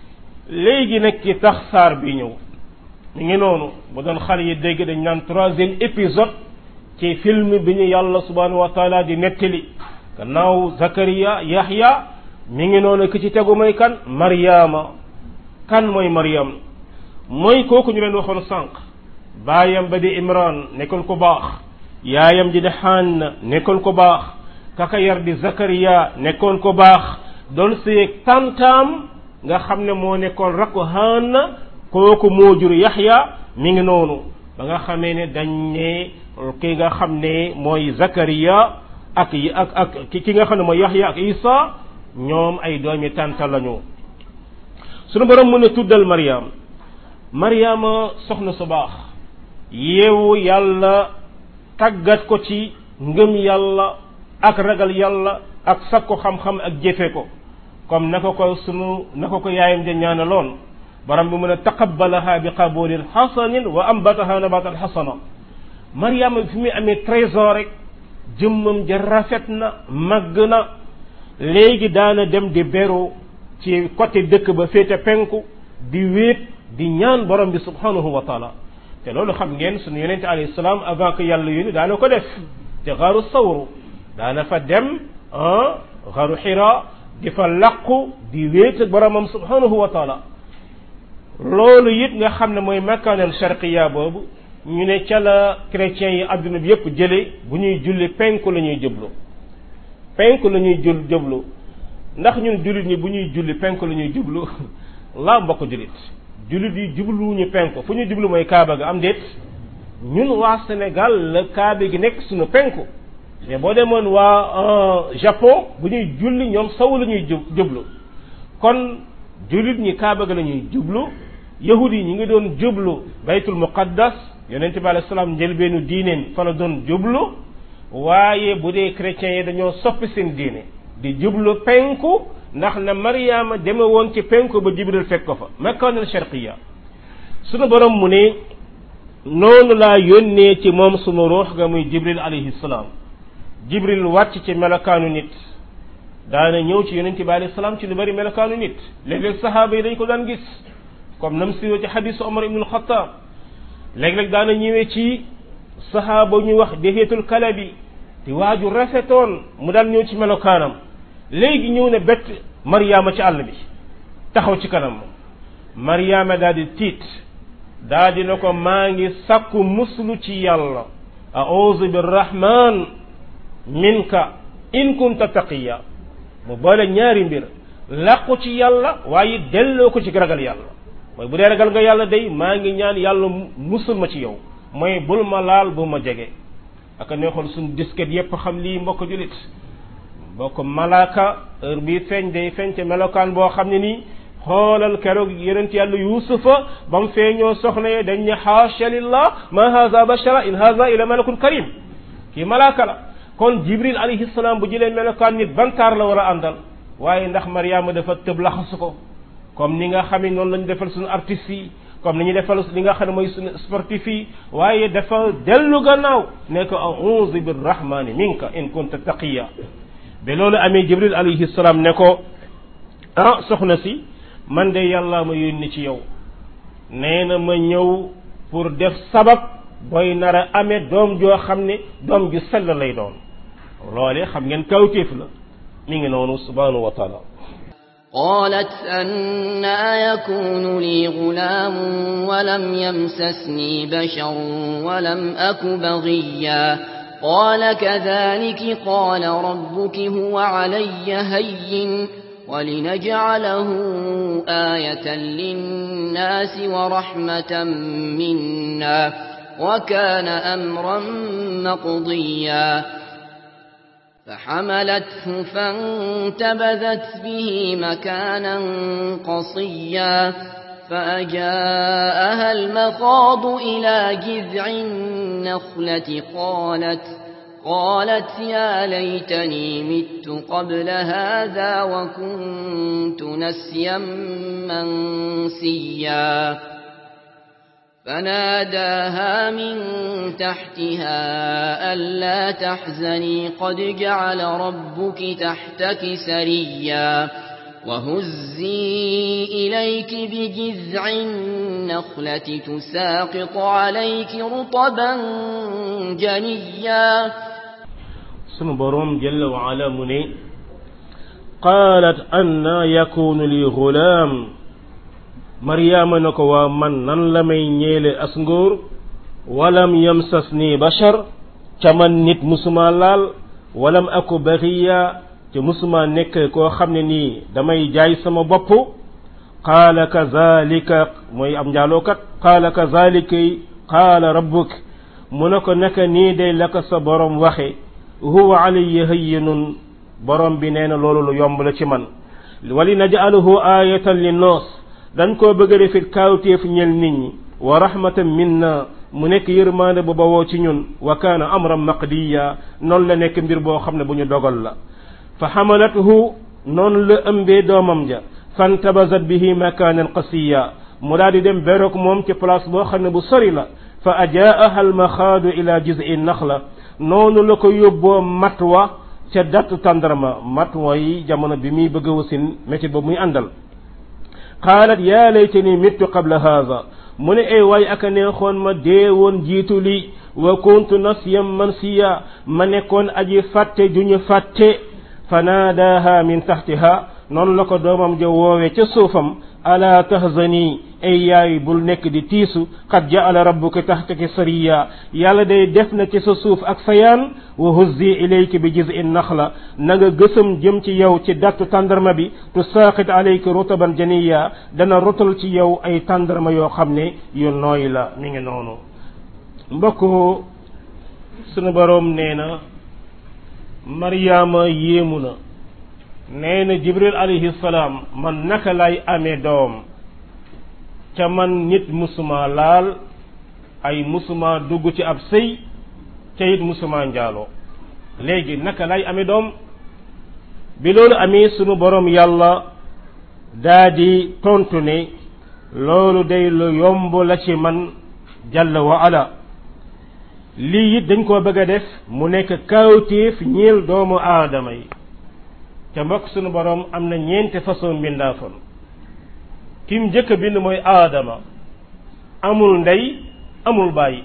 léegi nag ki tax saar bi ñëw mi ngi noonu bu doon xale yi dégg dañ naan troisième épisode ci film bi ñu yàlla subhanahu wa taala di nettali gannaaw zakariya yaxya mi ngi noonu ki ci tegu mooy kan Maryama kan mooy Maryam mooy kooku ñu leen waxoon sànq baayam ba di Imran nekkoon ko baax yaayam ji di Xanna nekkoon ko baax kaka yar di Zakariya nekkoon ko baax doon seeg tantaam nga xam ne moo nekkoon rakku Xanna kooku moo jur Yaxya mi ngi noonu ba nga xamee ne dañ ne ki nga xam ne mooy Zakariya ak ak ak ki nga xam ne mooy Yaxya ak Isa ñoom ay doomi tànta lañu sunu borom mën a tuddal Maryam Maryama soxna su baax yeewu yàlla tàggat ko ci ngëm yàlla ak ragal yàlla ak sakku xam-xam ak jëfe ko comme naka ko sunu naka ko yaayam ja ñaanaloon borom bi mën a taqabbalaha bi qabulin hasanin wa ambataha nabatan hasana Maryama fi mu amee treize ans rek jëmmam ja rafet na màgg na léegi daana dem di beru ci côté dëkk ba féete penku di wéet di ñaan borom bi subhanahu wa taala te loolu xam ngeen sunu yonente alayhi salaam avant que yàlla yónni daana ko def te xaaru sawru daana fa dem ah xaaru xira di fa laqu di wéet ak boromam subhanahu wa taala loolu it nga xam ne mooy makkaanal sharqiya boobu ñu ne ca la chrétiens yi adduna bi yépp jële bu ñuy julli penku la ñuy jublu penku la ñuy jul jublu ndax ñun jullit ñi bu ñuy julli penku la ñuy jublu laa mbokk jullit jullit yi jubluwuñu penku fu ñu jublu mooy kaaba ga am déet ñun waa Sénégal la kaaba gi nekk suñu penku mais boo demoon waa Japon bu ñuy julli ñoom saw la ñuy jublu kon jullit ñi kaaba ga la ñuy jublu yahud yi ñi ngi doon jublu baytul muqaddas yonente bi alayhi salaam njëlbeenu diineen fa la doon jublu waaye bu dee chrétiens yi dañoo soppi seen diine di jublu penku ndax na Maryama deme woon ci penku ba Jibril fekk ko fa makkaanal sharqiya sunu borom mu ne noonu laa yónnee ci moom sunu ruux ga muy Jibril alayhi salaam Jibril wàcc ci melokaanu nit daana ñëw ci yonente bi alayhi salaam ci lu bari melokaanu nit léeg-léeg sahaaba yi dañ ko daan gis comme nam siwo ci xadisu Omar ibnul Xattaab léeg-léeg daana ñëwee ci sahaaba ñu wax Dihyatul Kalabi di waaju rafetoon mu daan ñëw ci melokaanam léegi ñëw ne bett Maryama ci àll bi taxaw ci kanam Maryama daal di tiit daal di na ko maa ngi sakku muslu ci yàlla a'udhu birrahman minka in kunta taqiya mu boole ñaari mbir làqu ci yàlla waaye delloo ko ci ragal yàlla mooy bu dee ragal nga yàlla day maa ngi ñaan yàlla musul ma ci yow mooy bul ma laal bu ma jege aka neexoon suñu disket yépp xam lii mbokk julit mbokk malaaka heure bii feeñ day feeñ te melokaan boo xam ne nii xoolal keroog yonent yàlla yuusufa ba mu feeñoo soxna ye dañ ne haasha lillah ma haza bashara in haza ila malakun karim kii malaaka la kon jibril alayhi salaam bu jëlee melokaan nit bantaar la war a àndal waaye ndax Maryama dafa tëb laxasu ko comme ni nga xam ne noonu lañu defal suñu artistes yi comme ni ñu defal li nga xam ne mooy suñu sportif yi waaye dafa dellu gannaaw ne ko a'uuzu birrahmani minka in kunta taqiya ba loolu amee jibril alayhi salaam ne ko ah soxna si man de yàlla ma yónni ci yow nee na ma ñëw pour def sabab booy nar a amee doom joo xam ne doom ju sell lay doon loole xam ngeen kawtéef la mi ngi noonu subhanahu wa taala قالت أنا يكون لي غلام ولم يمسسني بشر ولم أك بغيا قال كذلك قال ربك هو علي هين ولنجعله آية للناس ورحمة منا وكان أمرا مقضيا فحملته فانتبذت به مكانا قصيا فأجاءها المخاض إلى جذع النخلة قالت قالت يا ليتني مت قبل هذا وكنت نسيا منسيا فناداها من تحتها ألا تحزني قد جعل ربك تحتك سريا وهزي إليك بجذع النخلة تساقط عليك رطبا جنيا سنبرم جل وعلا مني قالت أن يكون لي غلام مريم نكو من نن لمي ñeele asngoor walam yamsasni bashar caman nit musuma laal walam aku baghiya te musuma nekk koo xam ne nii damay jaay sama bopp qaala kazalika mooy am njaalookat qaala kazalika qaala rabbuk mu ne ko naka nii day la ko sa borom waxe huwa alayya hayyinun borom bi nee na loolu lu yomb la ci man wali naj'aluhu ayatan linnas dañ koo bëgg a defit kaawteef ñel nit ñi wa rahmatan minna mu nekk yërmaande bu bawoo ci ñun wa kaana amran maqdiya noonu la nekk mbir boo xam ne bu ñu dogal la fa xamalathu noonu la ëmbee doomam ja fantabazat bihi makanan qasiya mu daal di dem beroog moom ci place boo xam ne bu sori la fa ajaaha almaxaadu ila jiz'i naxla noonu la ko yóbboo matwa ca dattu tàndarma matwa yi jamono bi muy bëgg a wasin métti ba muy àndal qaalat yaa laytani mittu qabla haada mu ne ay waay aka neexoon ma dee woon jiitu li wa kuntu nasiyan mansiya ma nekkoon aji fàtte juñu fàtte fa naadaha min taxtiha noonu la ko doomam ja woowe ca suufam ala tahzani ay yaay bul nekk di tiisu qad ja'ala rabbuka taxtaki sariya yàlla day def na ci sa suuf ak sayaan wa huzzi ilayki bi jiz'i naxla na nga gësam jëm ci yow ci dattu tàndarma bi tu saaqit alayki rutaban janiya dana rotal ci yow ay tàndarma yoo xam ne yu nooy la mi ngi noonu mbokk sunu boroom nee na Maryaama yéemu na nee na Jibril alayhi salaam man naka lay amee doom ca man nit musuma laal ay musuma dugg ci ab sëy ca it musuma njaaloo léegi naka lay amee doom bi loolu amee sunu borom yàlla daa di tontu ne loolu day lu yomb la ci man jalla wa ala lii it dañ koo bëgg a def mu nekk kawtéef ñeel doomu aadama yi te mbokk sunu borom am na ñeenti façon mbindaafon kim njëkk a bind mooy aadama amul ndey amul bàyyi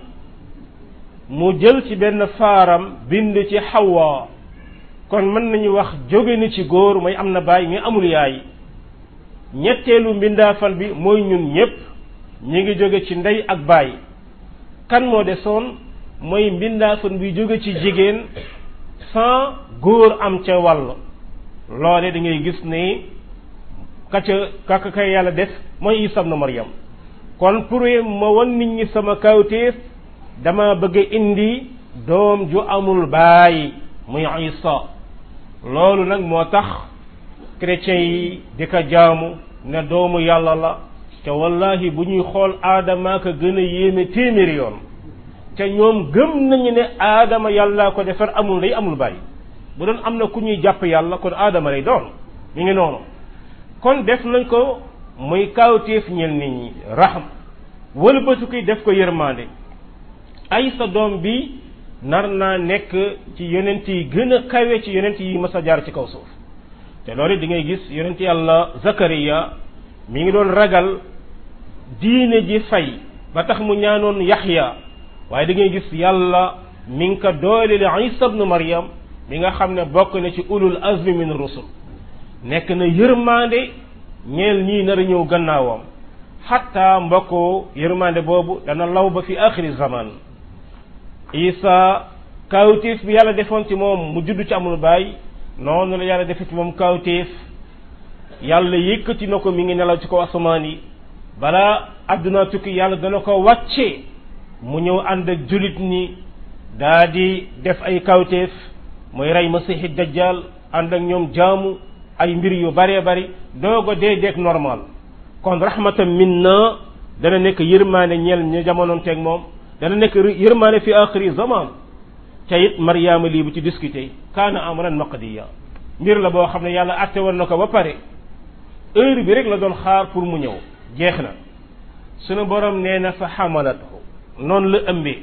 mu jël ci benn faaram bind ci xawwa kon mën nañu wax jóge ni ci góor mooy am na bàyyi mais amul yaay ñetteelu mbindaafal bi mooy ñun ñépp ñi ngi jóge ci ndey ak bàyyi kan moo desoon mooy mbindaafan bi jóge ci jigéen sans góor am ca wàll loole da ngay gis ne ka ca kaka kay yàlla def mooy Isa ibn Maryam kon pour ma wan nit ñi sama kawteef dama bëgg indi doom ju amul baay muy Isa loolu nag moo tax chrétiens yi di ko jaamu ne doomu yàlla la te wallahi bu ñuy xool aadama ka gën a yéeme téeméeri yoon te ñoom gëm nañu ne aadama yàlla ko defar amul ndey amul baay bu doon am na ku ñuy jàpp yàlla kon aadama lay doon mi ngi noonu kon def nañ ko muy kawteef ñel nit ñi raxam wëlbatu koy def ko yërmande ay sa doom bi nar naa nekk ci yonent yi gën a kawe ci yonent yi mas a jaar ci kaw suuf te loolu di ngay gis yonent yàlla Zakariya mi ngi doon ragal diine ji fay ba tax mu ñaanoon Yaxya waaye da ngay gis yàlla mi ngi ko dooleel Isa ibn Maryam mi nga xam ne bokk na ci ulul azmi min rusul nekk na yërmande ñeel ñii nar a ñëw gannaawam xatta mbokko yërmande boobu dana law ba fi axiri zaman Isa kawtéef bi yàlla defoon ci moom mu judd ci amul baay noonu la yàlla defe ci moom kawtéef yàlla yëkkati na ko mi ngi nelaw ci kaw asamaan yi balaa àdduna tukki yàlla dana ko wàcce mu ñëw ànd ak julit ñi daa di def ay kawteef mooy rey masiixi dajjal ànd ak ñoom jaamu ay mbir yu bëree bëri doogo dee deeg normal kon rahmatan minna dana nekk yërmaane ñeel ñu jamonoon teeg moom dana nekk yërmaane fi axiri zaman ca it Mariama lii bu ci discuter kaana amran maqdiya mbir la boo xam ne yàlla atte woon na ko ba pare heure bi rek la doon xaar pour mu ñëw jeex na sunu borom nee na fa xamalathu noonu la ëmbee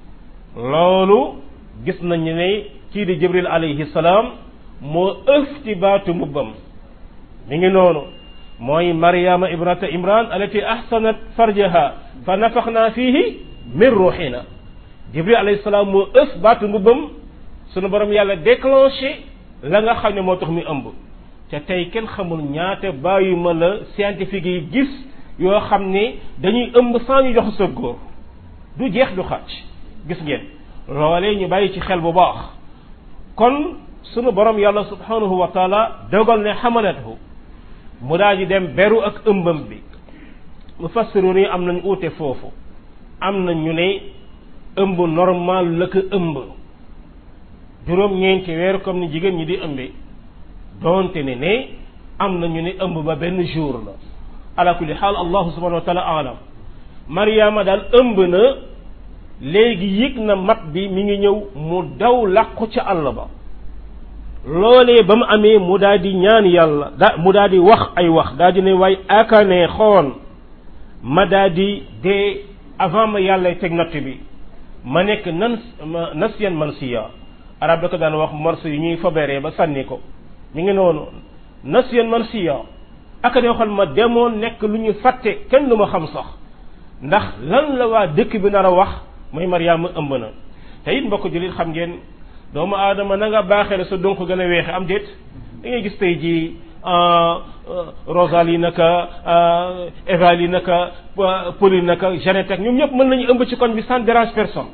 loolu gis nañu ne kii di Jibril alayhi salaam moo ëf ci baatu mbubbam mi ngi noonu mooy Maryama ibnata Imran allati ahsanat farjaha fa nafaxna fihi min ruuxina Jibril alayhi salaam moo ëf baatu mbubbam sunu borom yàlla déclenché la nga xam ne moo tax mi ëmb te tey kenn xamul ñaata bàyyi ma la scientifique yi gis yoo xam ne dañuy ëmb sans ñu jox sa góor du jeex du xàcc gis ngeen loolee ñu bàyyi ci xel bu baax kon sunu borom yàlla subhanahu wa taala dogal ne xamalathu mu daal di dem beru ak ëmbam bi mufassirun yi am nañ uute foofu am na ñu ne ëmb normal la ko ëmb juróom-ñeenti weer comme ni jigéen ñi di ëmbee doonte ne ne am na ñu ne ëmb ba benn jour la ala kulli xaal allahu subhanahu wa taala alam Mariama daal ëmb na léegi yëg na mat bi mi ngi ñëw mu daw làqu ca àll ba loolee ba mu amee mu daal di ñaan yàlla da mu daal di wax ay wax daal di ne waaye akaane xoon ma daal di dee avant ma yàlla teg natt bi ma nekk nan nasiyan mansiya arab da ko daan wax morso yi ñuy foberee ba sànni ko mi ngi noonu nasiyan mansiya akaane xoon ma demoon nekk lu ñu fàtte kenn lu ma xam sax ndax lan la waa dëkk bi nar a wax mooy Mariama ëmb na te it mbokk jullit xam ngeen doomu aadama na nga baaxee la sa donc gën a weexe am déet da ngay gis tey ji Rosalie naka Evalie naka Pauline naka Jeannette ak ñoom ñëpp mën nañu ëmb ci koñ bi sans dérange personne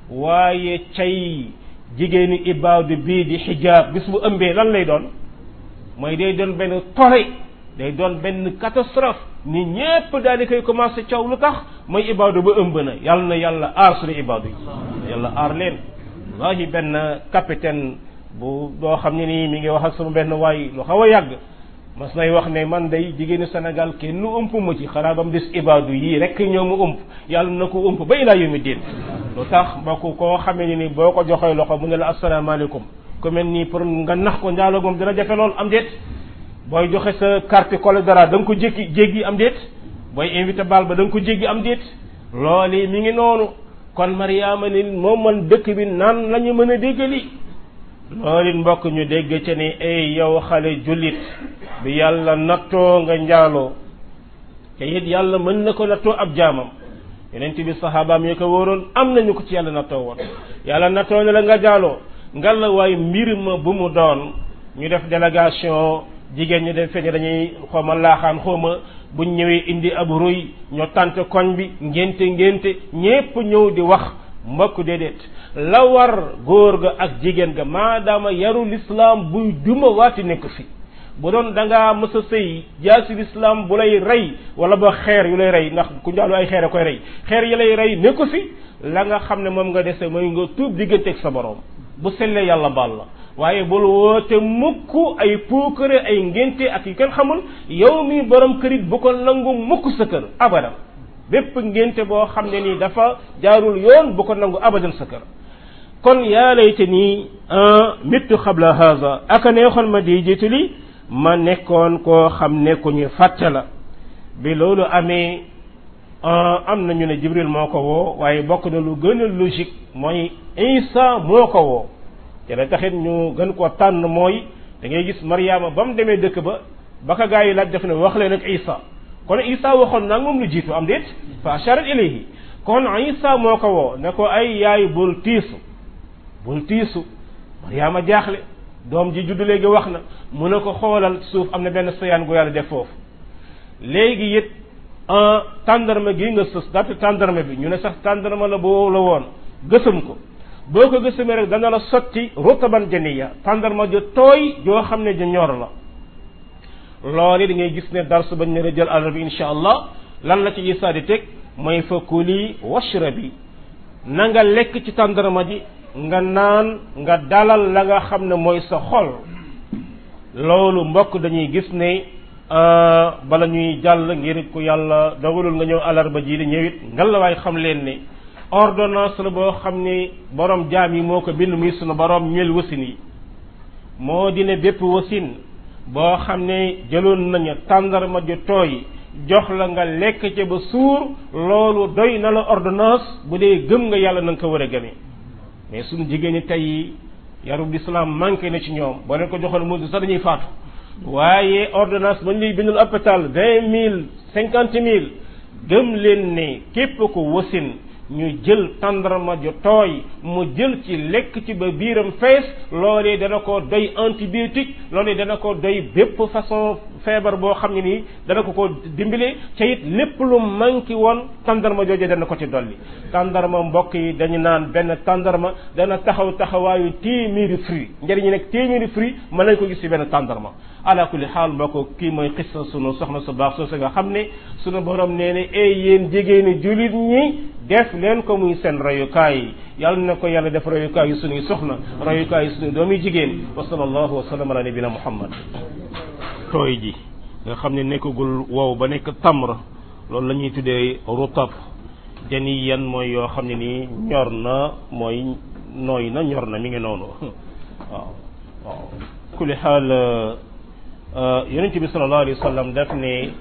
waaye cay jigéeni ibaadu bii di xijaab bis bu ëmbee lan lay doon mooy day doon benn tore day doon benn catastrophe ni ñépp daal di koy commencé caw lu tax mooy ibaadu ba ëmb na yàlla na yàlla aar suñu ibaadu yi yàlla aar leen wallahi benn capitaine bu doo xam ne nii mi ngi wax ak sama benn waay lu xaw a yàgg mas nay wax ne man day jigéenu Sénégal kenn nu ëmp ma ci xanaa ba mu des ibaadu yii rek ñoo mu ëmp yàlla na ko ëmp ba ilaa yawmi diin lu tax mbokk koo xamee ne ni boo ko joxee loxo mu ne la asalaamaaleykum ku mel nii pour nga nax ko njaaloo moom dina jafe lool am déet booy joxe sa carte collé dara da nga ko jéggi jéggi am déet booy invité bal ba da nga ko jéggi am déet loolu mi ngi noonu kon Mariama ni moom man dëkk bi naan lañu mën a déggali loolu mbokk ñu dégg ca ni ay yow xale jullit bi yàlla nattoo nga njaaloo te it yàlla mën na ko nattoo ab jaamam yonent bi saxaabaam yi ko wóoroon am nañu ko ci yàlla nattoo woon yàlla nattoo ne la nga jaaloo nga la waaye mbir ma bu mu doon ñu def délégation jigéen ñi def feñe dañuy xawma laaxaan xawma buñ ñëwee indi ab ruy ñoo tànt koñ bi ngénte ngénte ñépp ñëw di wax mbokk déedéet la war góor ga ak jigéen ga maadaama yaru lislaam buy duma waati nekk fi bu doon da ngaa mës a sëy jaasi lislaam bu lay rey wala ba xeer yu lay rey ndax ku njaalu ay xeer a koy rey xeer yi lay rey nekku fi la nga xam ne moom nga dese mooy nga tuub digganteeg sa borom bu sellee yàlla baal la waaye bul woote mukk ay puukare ay ngénte ak yu kenn xamul yow mi borom kërit bu ko nangu mukk sa kër abadan bépp ngénte boo xam ne nii dafa jaarul yoon bu ko nangu abadan sa kër kon yaa layte nii mittu xabla haza aka neexoon ma di jiitu li ma nekkoon koo xam ne ku ñu fàtte la bi loolu amee am nañu ne Jibril moo ko woo waaye bokk na lu gën a logique mooy Isa moo ko woo te la taxit ñu gën koo tànn mooy da ngay gis Mariama ba mu demee dëkk ba ba ka gaa yi laaj def ne wax leen ak Isa kon Isa waxoon naa moom lu jiitu am déet fa asharat ilayhi kon Isa moo ko woo ne ko ay yaay bul tiisu bul tiisu Mariama jaaxle doom ji juddu léegi wax na mu ne ko xoolal suuf am na benn soyaan gu yàlla def foofu léegi it tàndarma gi nga sës daate tàndarma bi ñu ne sax tàndarma la boo la woon gësam ko boo ko gësamee rek dana la sotti rutaban janiya tàndarma ju tooy joo xam ne ju ñor la loolu da ngay gis ne dars bañ ne la jël àllarba bi insha allah lan la ci Isa di teg mooy fa kuli washrabi na nga lekk ci tàndarma ji nga naan nga dalal la nga xam ne mooy sa xol loolu mbokk dañuy gis ne bala ñuy jàll ngir ko yàlla dogalul nga ñëw àllarba ji di ñëwit ngal la waay xam leen ne ordonnance la boo xam ne borom jaam yi moo ko bind muy sunu borom ñeel wasin yi moo di ne bépp wasin boo xam ne jëloon nañu tàndarma ju tooy jox la nga lekk ca ba suur loolu doy na la ordonnance bu dee gëm nga yàlla na nga ko war a gëmee mais sunu jigéen ñi tey yarub l'islam manqué na ci ñoom boo leen ko joxoon mu sax dañuy faatu waaye ordonnance ba ñu lay bindal hôpital vingt mille cinquante mille gëm leen ne képp ko wasin ñu jël tàndarma ju tooy mu jël ci lekk ci ba biiram fees loolee dana ko doy antibiotique loolee dana ko doy bépp façon feebar boo xam ne nii dana ko ko dimbale ca it lépp lu manqué woon tàndarma jooje dana ko ci dolli tàndarma mbokk yi dañu naan benn tàndarma dana taxaw taxawaayu téeméeri fruit njëriñu nekk téeméeri fruit mën nañ ko gis ci benn tàndarma ala kulli xaal mbokk kii mooy xissa sunu soxna su baax soosu nga xam ne sunu borom nee ne ay yéen jigéeni jullit ñi def leen ko muy seen royukaay yi yàlla na ko yàlla def royukaay yu sunuy soxna royukaay yu sunuy doomi jigéen wa sallallahu wa sallam ala nabina muhammad tooy ji nga xam ne nekkagul wow ba nekk tamr loolu la ñuy tuddee rutab jani yan mooy yoo xam ne nii ñor na mooy nooy na ñor na mi ngi noonu waaw waaw kulli xaal yonent bi sallallahu alayhi wa sallam daf ne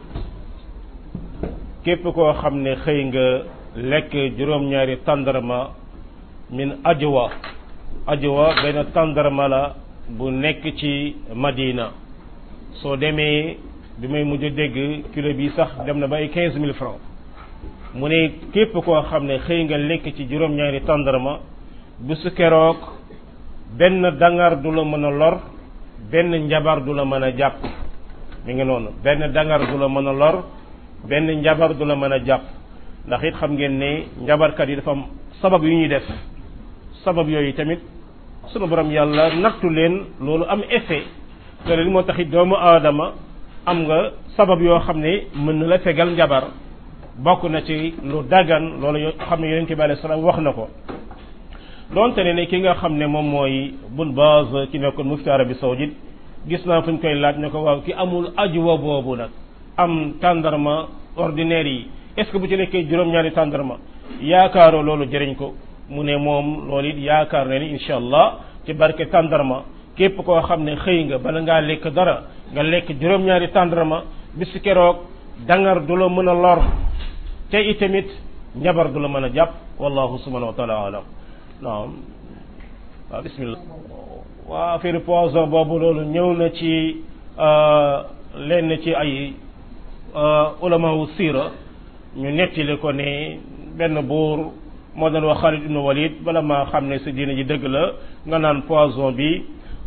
képp koo xam ne xëy nga lekk juróom-ñaari tàndarma min ajwa ajwa benn tàndarma la bu nekk ci Madina soo demee bi may mujj dégg kilo bi sax dem na ba ay quinze mille francs mu ne képp koo xam ne xëy nga lekk ci juróom-ñaari tàndarma bu su keroog benn dangar du la mën a lor benn njabar du la mën a jàpp mi ngi noonu benn dangar du la mën a lor benn njabar du la mën a jàpp ndax it xam ngeen ne njabarkat yi dafa am sabab yu ñuy def sabab yooyu tamit sunu borom yàlla nattu leen loolu am effet loolu li moo tax it doomu aadama am nga sabab yoo xam ne mën na la fegal njabar bokk na ci lu dagan loolu yoo xam ne yonent bi alayhi salaam wax na ko donte ne ne ki nga xam ne moom mooy Bun Baaz ci nekkoon mufti Arabie Saoudite gis naa fu ñu koy laaj ne ko waaw ki amul ajwa boobu nag am tàndarma ordinaire yi est-ce que bu ci nekkee juróom-ñaari tàndarma yaakaaroo loolu jëriñ ko mu ne moom loolu it yaakaar na ni incha allah ci barke tàndarma képp koo xam ne xëy nga bala ngaa lekk dara nga lekk juróom-ñaari tàndarma bis keroog dangar du la mën a lor te itamit njabar du la mën a jàpp wallahu subhanahu wa taala alam naam waaw bismillah waa affaire poison boobu loolu ñëw na ci lenn ci ay ulama wu siira ñu nettali ko ne benn buur moo doon wax Xaalid ibn Walid bala maa xam ne sa diine ji dëgg la nga naan poison bi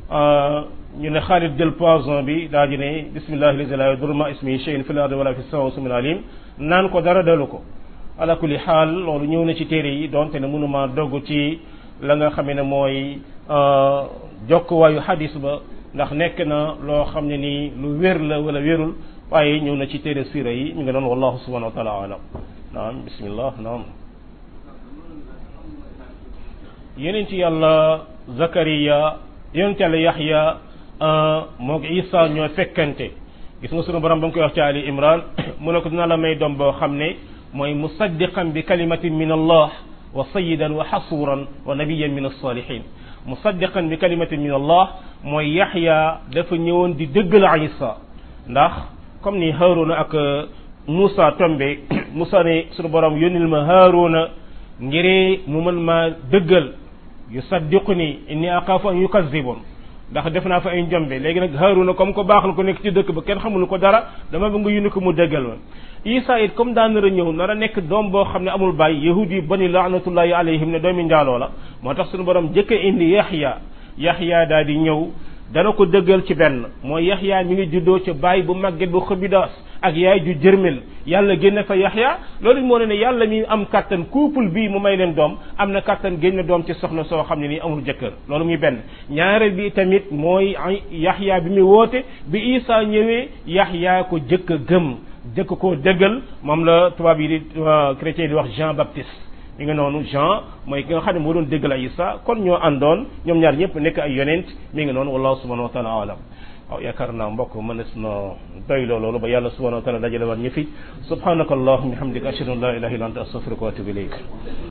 ñu ne Xaalid jël poison bi daa di ne bismillahi lazi la yadurru ma ismihi shay'un fil ardi wala fis samaa'i samii'un alim naan ko dara dalu ko ala kulli xaal loolu ñëw na ci téere yi donte ne mënuma dogg ci la nga xam ne mooy jokkuwaayu xadis ba ndax nekk na loo xam ne nii lu wér la wala wérul waaye ñëw na ci téere siira yi ñu ngi doon wallahu subhanahu wa taala alam naam bismillah naam yeneen ci yàlla Zakariya yeneen ci yàlla Yaxya moog Isa ñoo fekkante gis nga sunu borom ba mu koy wax ci Ali Imran mu ne ko dina la may doom boo xam ne mooy musaddiqan bi kalimatin min allah wa sayyidan wa xasuuran wa nabiyan min alsalihin musaddiqan bi kalimatin min allah mooy Yaxya dafa ñëwoon di dëggal Isa ndax comme ni Haaruna ak Moussa tombe Moussa ne sunu borom yónnil ma Haaruna ngir mu mën maa dëggal yusaddiquni inni axaafu an yukazzibun ndax def naa fa ay njombe léegi nag Haaruna comme ko baax la ko nekk ci dëkk ba kenn xamul ko dara dama bëgg nga yónni ko mu dëggal ma Isa it comme daa nar a ñëw nar a nekk doom boo xam ne amul bàyyi yahudi yi bani laanatullahi alayhim ne doomi njaaloo la moo tax sunu borom jëkk a indi Yaxya Yaxya daal di ñëw dana ko dëggal ci benn mooy Yaxya mi ngi juddoo ci baay bu màgget bu xëbidaas ak yaay ju jërmel yàlla génne fa yaxya loolu moo ne ne yàlla mi am kattan couple bii mu may leen doom am na kattan génne doom ci soxna soo xam ne nii amul jëkkër loolu muy benn ñaareel bi tamit mooy yaxya bi muy woote bi isa ñëwee yaxya ko jëkk a gëm jëkk koo dëggal moom la tubaab yi di chrétien di wax Jean Baptiste mi nga noonu Jean mooy ki nga xam ne moo doon dëggal ay isa kon ñoo àndoon ñoom ñaar ñëpp nekk ay yonent mi nga noonu wallahu subhanahu wa taala alam waaw yaakaar naa mbokk mënees na doyloo loolu ba yàlla subhanahu wa taala dajale waat ñu fi subhanaka allahumma hamdika ashhadu an la ilaha illa anta astaghfiruka wa atubu ilayk